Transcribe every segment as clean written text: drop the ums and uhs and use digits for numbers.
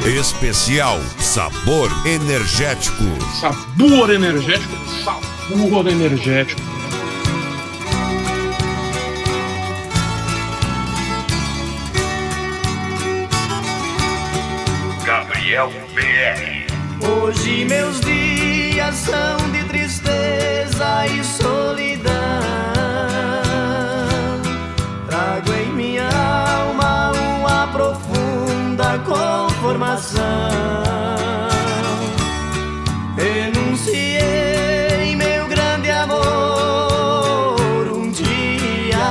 Especial Sabor Energético. Sabor energético, sabor energético. Gabriel BR. Hoje meus dias são de tristeza e solidão. Trago em minha alma uma profunda conformação. Renunciei meu grande amor um dia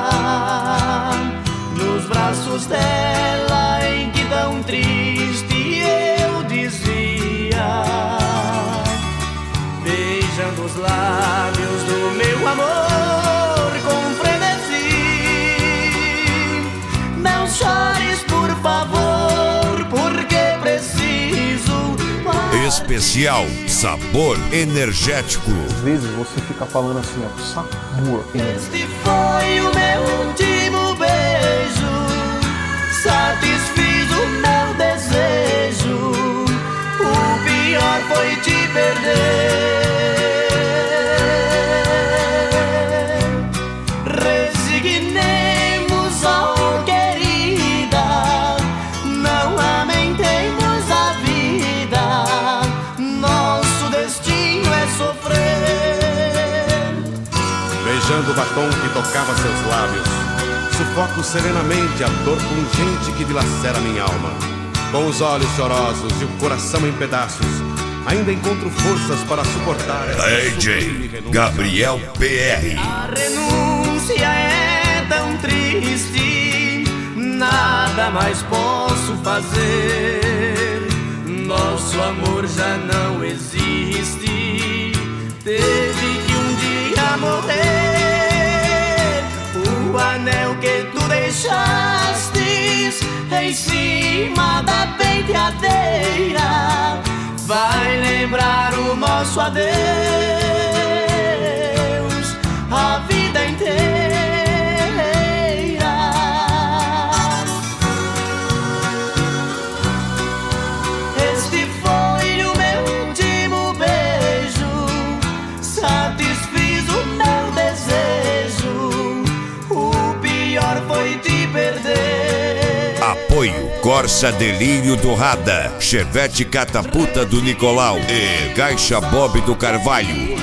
nos braços dela, em que tão triste eu dizia, beijando os lábios do meu amor com frenesi. Não chores, por favor, porque preciso. Especial Sabor Energético. Às vezes você fica falando assim, ó, sabor energético. Este foi o meu último beijo, satisfiz o meu desejo. O pior foi te perder. Resignemos, oh querida, não lamentemos a vida. Nosso destino é sofrer. Beijando o batom que tocava seus lábios, sufoco serenamente a dor pungente que dilacera minha alma. Com os olhos chorosos e o coração em pedaços, ainda encontro forças para suportar essa DJ Gabriel BR. A renúncia é tão triste, nada mais posso fazer. Nosso amor já não existe, teve que um dia morrer. O anel que tu deixastes em cima da penteadeira vai lembrar o nosso adeus a vida inteira. Este foi o meu último beijo, satisfiz o meu desejo. O pior foi te perder. Apoio Corsa Delírio do Rada, Chevette Catapulta do Nicolau e Caixa Bob do Carvalho.